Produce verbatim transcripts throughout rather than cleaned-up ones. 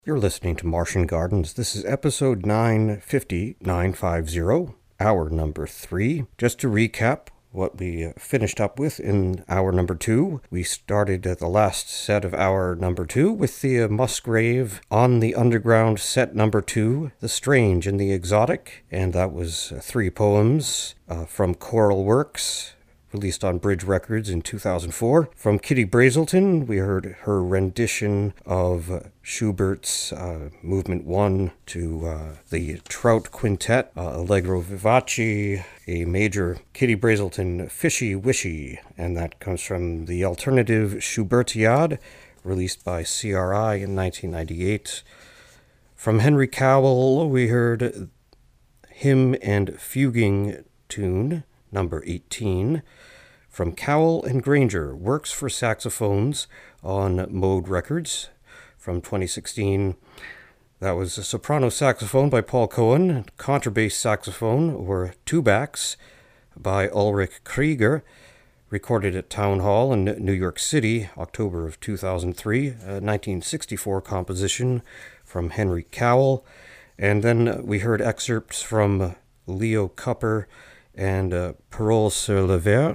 You're listening to Martian Gardens. This is episode nine fifty, nine fifty, hour number three. Just to recap what we finished up with in hour number two, we started at the last set of hour number two with Thea Musgrave on the Underground set number two, The Strange and the Exotic, and that was three poems uh, from Choral Works, released on Bridge Records in two thousand four. From Kitty Brazelton, we heard her rendition of Schubert's uh, Movement one to uh, the Trout Quintet, uh, Allegro Vivace, a major Kitty Brazelton Fishy Wishy, and that comes from the Alternative Schubertiade, released by C R I in nineteen ninety-eight. From Henry Cowell, we heard Hymn and Fuguing Tune, number eighteen. From Cowell and Granger, Works for Saxophones on Mode Records from twenty sixteen. That was a soprano saxophone by Paul Cohen, contrabass saxophone, or tubax, by Ulrich Krieger, recorded at Town Hall in New York City, October of two thousand three, a nineteen sixty-four composition from Henry Cowell. And then we heard excerpts from Leo Kupper and uh, Paroles sur le Verre,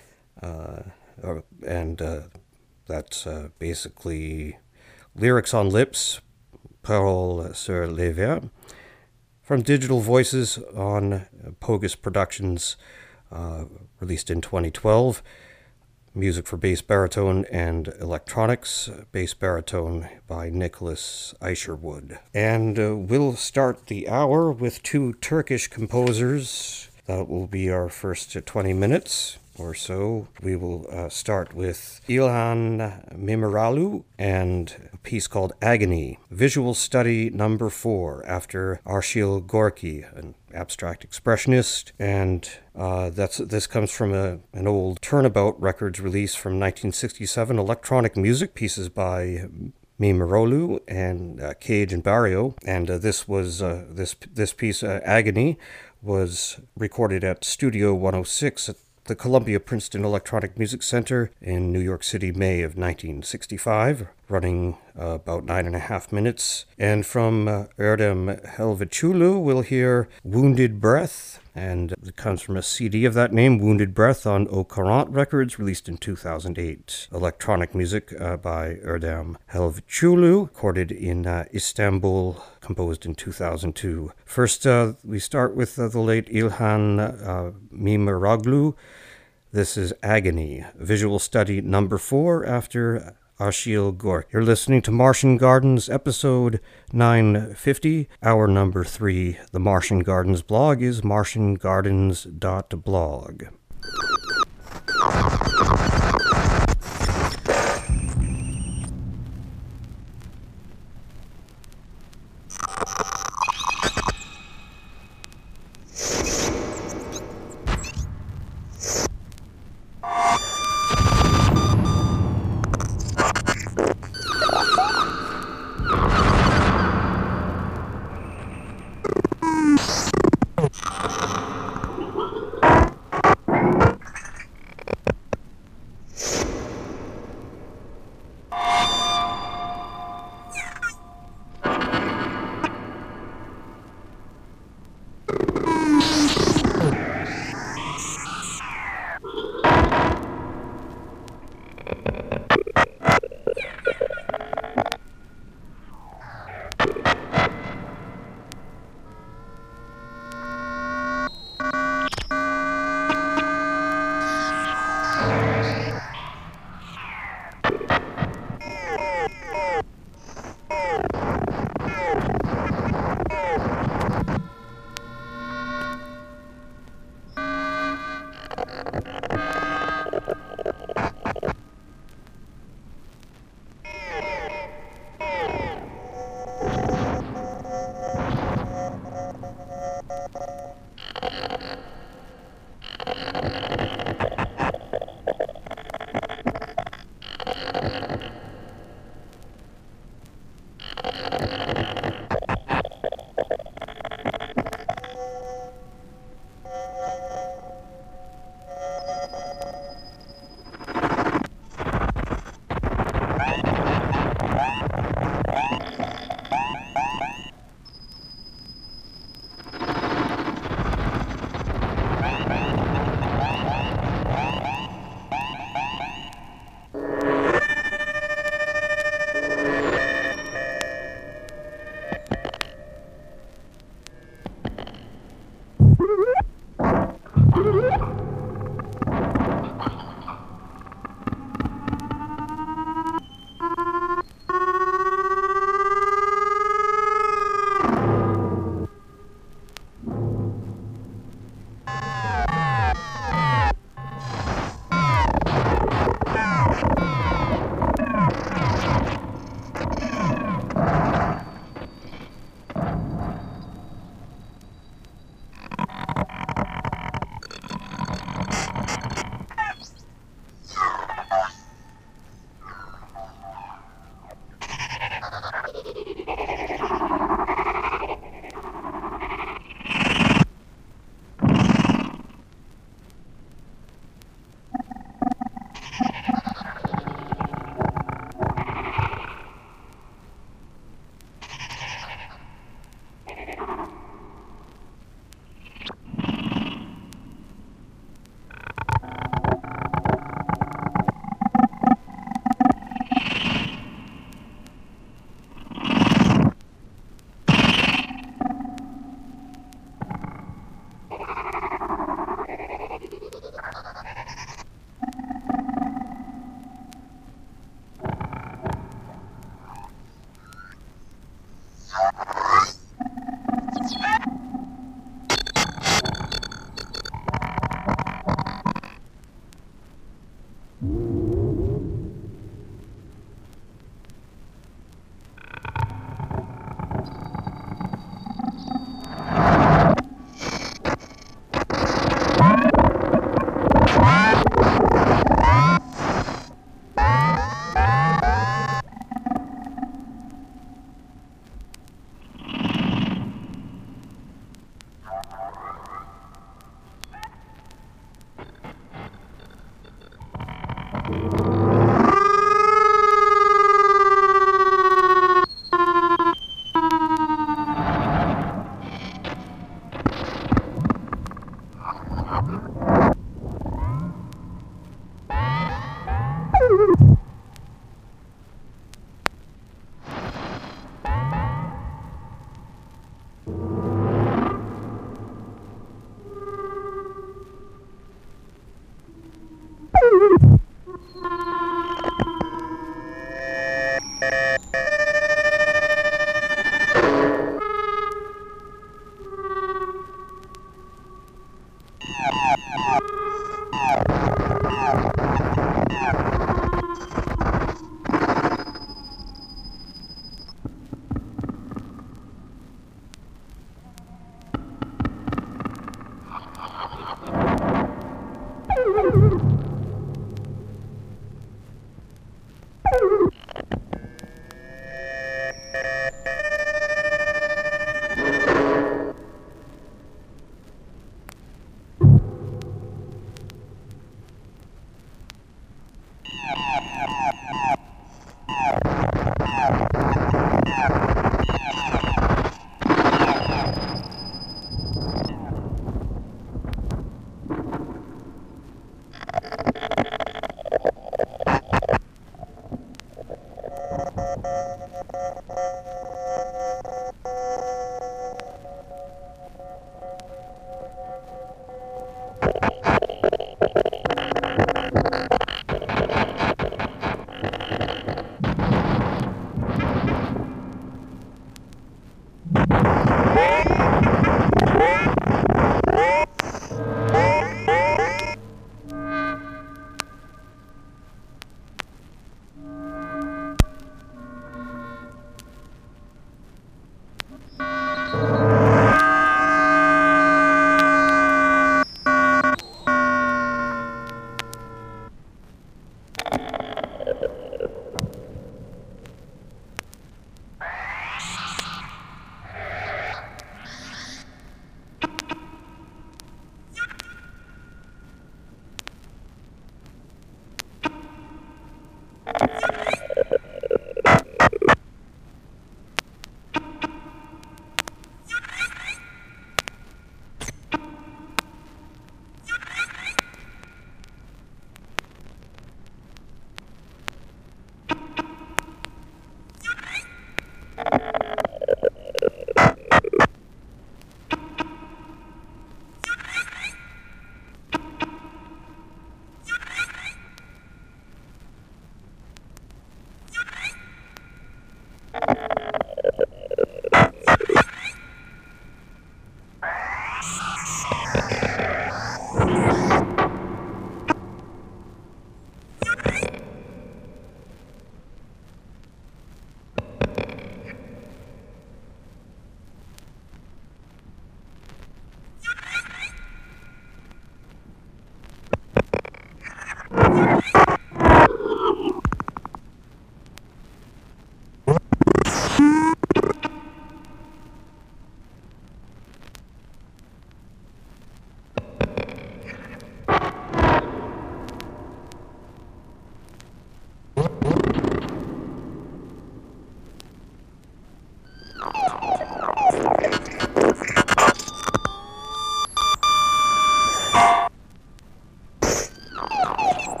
uh, and uh, that's uh, basically Lyrics on Lips, Paroles sur le Verre, from Digital Voices on uh, Pogus Productions, uh, released in twenty twelve. Music for bass baritone and electronics, bass baritone by Nicholas Isherwood. And uh, we'll start the hour with two Turkish composers. That will be our first twenty minutes or so. We will uh, start with İlhan Mimaralu and a piece called Agony, visual study number four, after Arshil Gorky, an abstract expressionist. And uh, that's this comes from a, an old Turnabout Records release from nineteen sixty-seven, electronic music pieces by Mimaralu and uh, Cage and Barrio. And uh, this was uh, this this piece, uh, Agony, was recorded at Studio one oh six at the Columbia Princeton Electronic Music Center in New York City, May of nineteen sixty-five, running uh, about nine and a half minutes. And from uh, Erdem Helvetioglu, we'll hear Wounded Breath, and it comes from a C D of that name, Wounded Breath, on Au Courant Records, released in two thousand eight. Electronic music uh, by Erdem Helvetioglu, recorded in uh, Istanbul, composed in two thousand two. First, uh, we start with uh, the late İlhan uh, Mimaralu. This is Agony, visual study number four, after Arshil Gorky. You're listening to Martian Gardens, episode nine fifty, hour number three. The Martian Gardens blog is martian gardens dot blog.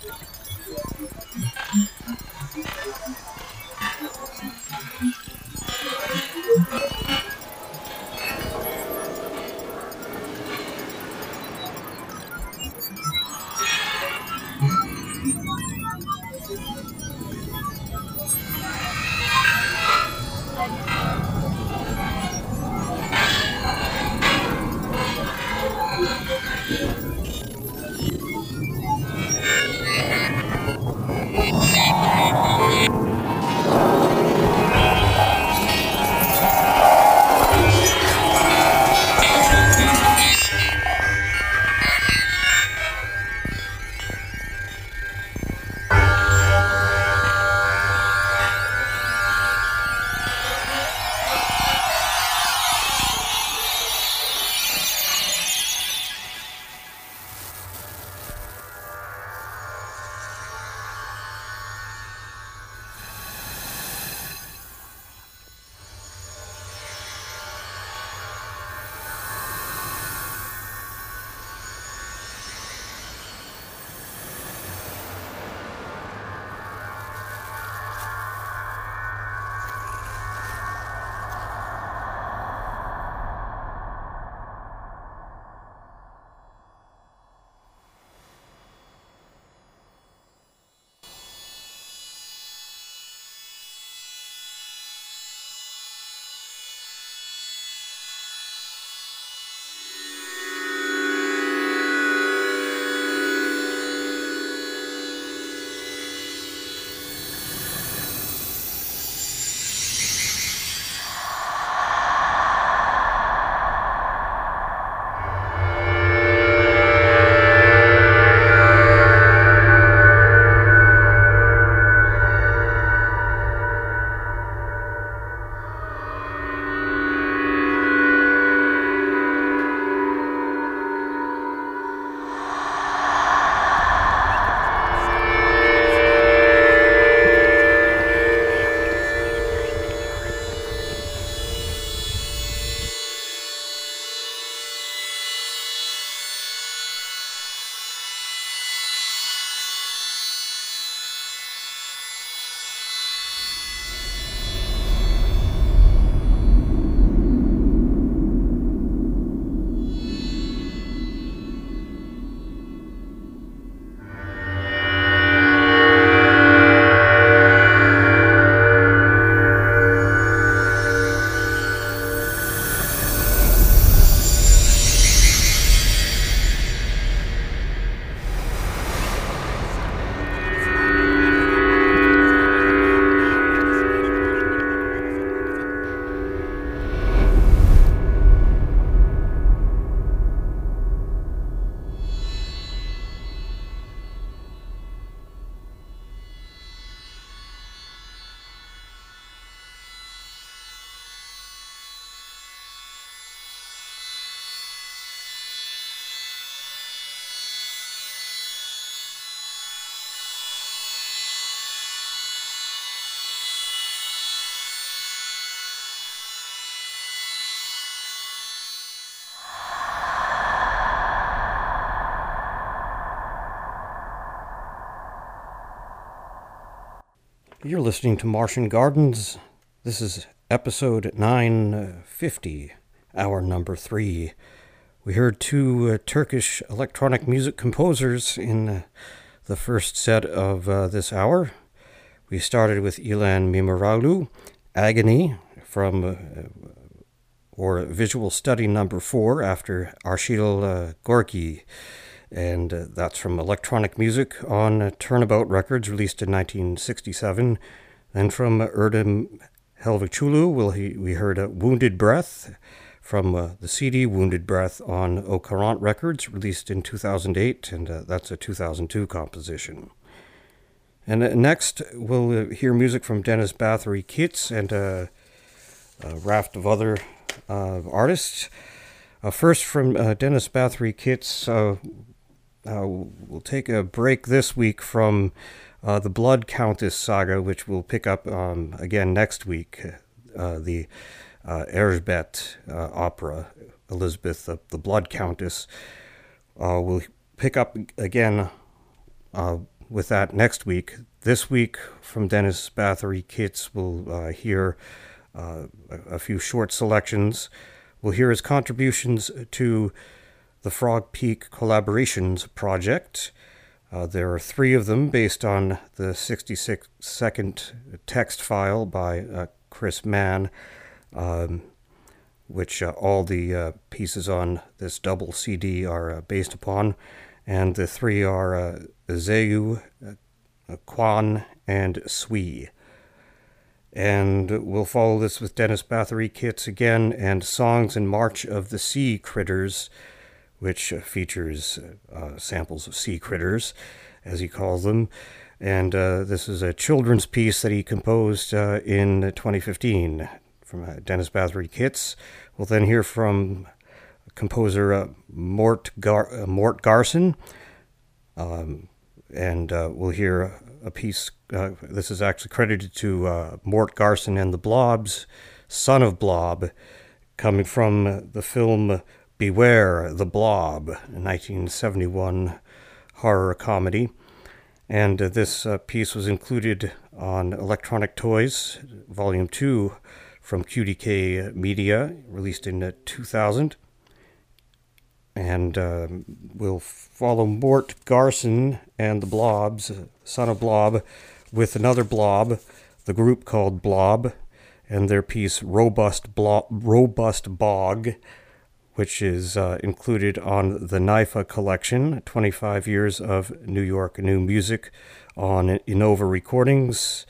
You're listening to Martian Gardens. This is episode nine fifty, hour number three. We heard two uh, Turkish electronic music composers in uh, the first set of uh, this hour. We started with Ilan Mimaralu, Agony, from uh, or Visual Study number four after Arshil uh, Gorky. And uh, that's from Electronic Music on uh, Turnabout Records, released in nineteen sixty-seven. Then from uh, Erdem Helvachulu, we'll he, we heard uh, Wounded Breath from uh, the C D Wounded Breath on Okarant Records, released in two thousand eight, and uh, that's a two thousand two composition. And uh, next, we'll uh, hear music from Dennis Bathory Kitz and uh, a raft of other uh, artists. Uh, first, from uh, Dennis Bathory Kitz, uh, Uh, we'll take a break this week from uh, the Blood Countess saga, which we'll pick up um, again next week. Uh, the uh, Erzsébet uh, opera, Elizabeth, the, the Blood Countess. Uh, we'll pick up again uh, with that next week. This week, from Dennis Bathory Kits, we'll uh, hear uh, a, a few short selections. We'll hear his contributions to the Frog Peak Collaborations project. Uh, there are three of them based on the sixty-six second text file by uh, Chris Mann, um, which uh, all the uh, pieces on this double C D are uh, based upon. And the three are uh, Zeu, uh, Quan, and Sui. And we'll follow this with Dennis Bathory Kits again, and Songs in March of the Sea Critters, which uh, features uh, samples of sea critters, as he calls them. And uh, this is a children's piece that he composed uh, in twenty fifteen from uh, Dennis Bathory Kits. We'll then hear from composer uh, Mort, Gar- uh, Mort Garson, um, and uh, we'll hear a piece, uh, this is actually credited to uh, Mort Garson and the Blobs, Son of Blob, coming from the film Beware the Blob, a nineteen seventy-one horror comedy. And uh, this uh, piece was included on Electronic Toys, Volume two, from Q D K Media, released in uh, two thousand. And uh, we'll follow Mort Garson and the Blobs, Son of Blob, with another Blob, the group called Blob, and their piece Robust, Blo- Robust Bog, which is uh, included on the N I F A collection, twenty-five years of New York New Music on Innova Recordings.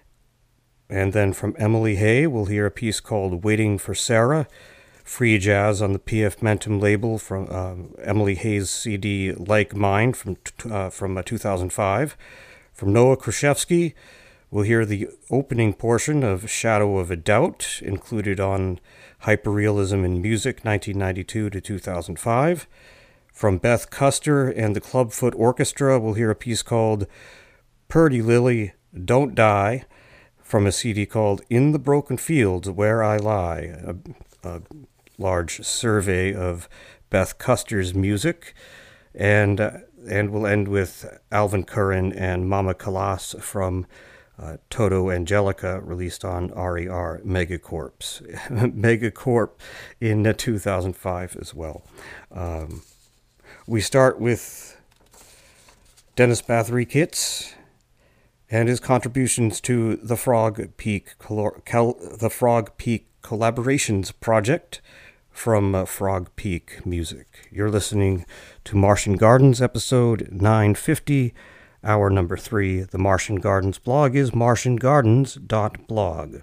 And then from Emily Hay, we'll hear a piece called Waiting for Sarah, free jazz on the P F Mentum label from uh, Emily Hay's C D Like Mine from uh, from uh, two thousand five. From Noah Krashevsky, we'll hear the opening portion of Shadow of a Doubt, included on Hyperrealism in Music nineteen ninety-two to two thousand five. From Beth Custer and the Clubfoot Orchestra, we'll hear a piece called Purdy Lily, Don't Die, from a C D called In the Broken Fields Where I Lie, a, a large survey of Beth Custer's music. And uh, and we'll end with Alvin Curran and Mama Calas from uh, Toto Angelica, released on R E R Megacorps. Megacorp in uh, two thousand five as well. Um, we start with Dennis Bathory Kits and his contributions to the Frog Peak Cal- the Frog Peak Collaborations project from uh, Frog Peak Music. You're listening to Martian Gardens, episode nine fifty, hour number three. The Martian Gardens blog is martian gardens dot blog.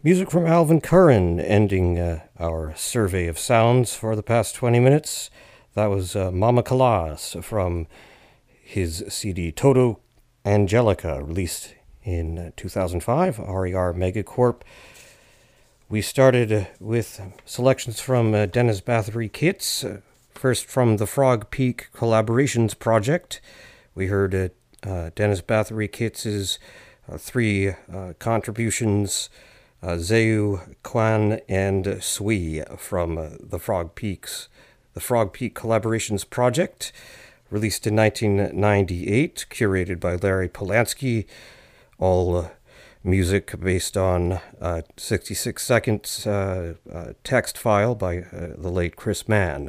Music from Alvin Curran, ending uh, our survey of sounds for the past twenty minutes. That was uh, Mama Calas from his C D Toto Angelica, released in uh, two thousand five, R E R Megacorp. We started uh, with selections from uh, Dennis Bathory Kits, uh, first from the Frog Peak Collaborations Project. We heard uh, uh, Dennis Bathory Kits' uh, three uh, contributions, Uh, Zeu, Kwan, and Sui from uh, the Frog Peaks, the Frog Peak Collaborations Project, released in nineteen ninety-eight, curated by Larry Polanski. All uh, music based on a sixty-six seconds uh, uh, text file by uh, the late Chris Mann.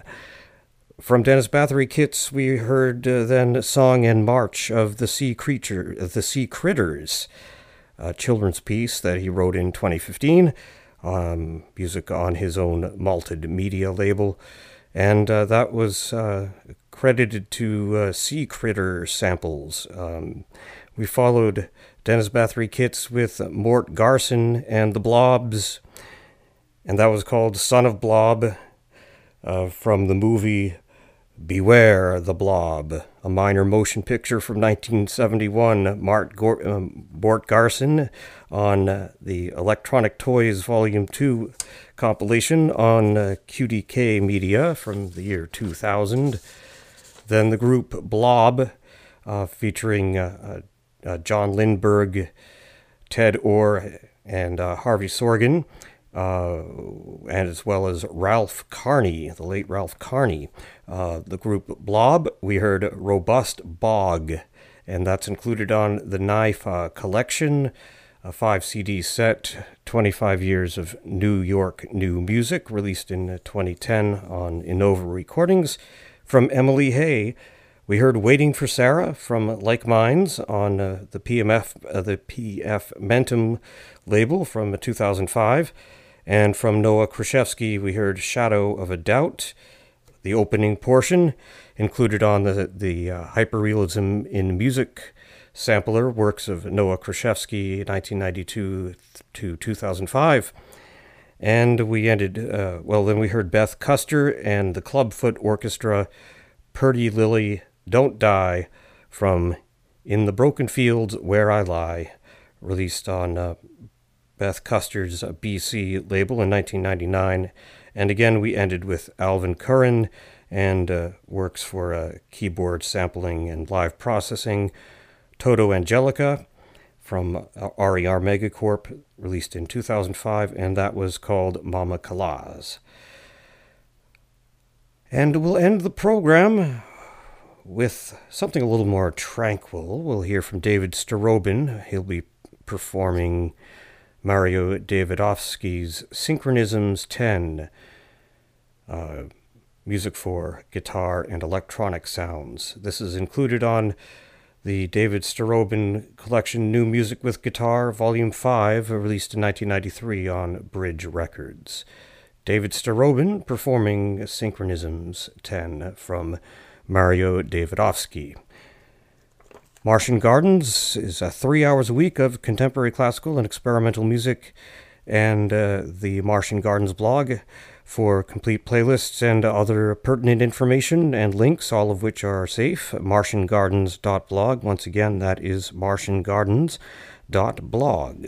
From Dennis Bathory Kits, we heard uh, then Song and March of the Sea Creature, the Sea Critters, a children's piece that he wrote in twenty fifteen, um, music on his own Malted Media label, and uh, that was uh, credited to uh, Sea Critter samples. Um, we followed Dennis Bathory Kits with Mort Garson and the Blobs, and that was called Son of Blob, uh, from the movie Beware the Blob, a minor motion picture from nineteen seventy-one. Mart Gor- um, Mort Garson on uh, the Electronic Toys Volume two compilation on uh, Q D K Media from the year two thousand. Then the group Blob, uh, featuring uh, uh, uh, John Lindberg, Ted Orr, and uh, Harvey Sorgen, uh, and as well as Ralph Carney, the late Ralph Carney. Uh, the group Blob, we heard Robust Bog, and that's included on the Knife uh, Collection, a five C D set, twenty-five years of New York new music, released in twenty ten on Innova Recordings. From Emily Hay, we heard Waiting for Sarah from Like Minds on uh, the P M F, uh, the P F Mentum label from two thousand five. And from Noah Krashevsky, we heard Shadow of a Doubt, the opening portion, included on the, the uh, Hyperrealism in Music sampler, works of Noah Krashevsky, nineteen ninety-two to two thousand five. And we ended, uh, well, then we heard Beth Custer and the Clubfoot Orchestra, Purdy Lily, Don't Die, from In the Broken Fields Where I Lie, released on uh, Beth Custer's uh, B C label in nineteen ninety-nine. And again, we ended with Alvin Curran and uh, works for uh, keyboard sampling and live processing, Toto Angelica from uh, R E R Megacorp, released in two thousand five, and that was called Mama Calas. And we'll end the program with something a little more tranquil. We'll hear from David Starobin. He'll be performing Mario Davidovsky's Synchronisms ten, uh, music for guitar and electronic sounds. This is included on the David Starobin Collection New Music with Guitar, Volume five, released in nineteen ninety-three on Bridge Records. David Starobin performing Synchronisms ten from Mario Davidovsky. Martian Gardens is uh, three hours a week of contemporary classical and experimental music, and uh, the Martian Gardens blog for complete playlists and other pertinent information and links, all of which are safe, martian gardens dot blog. Once again, that is martian gardens dot blog.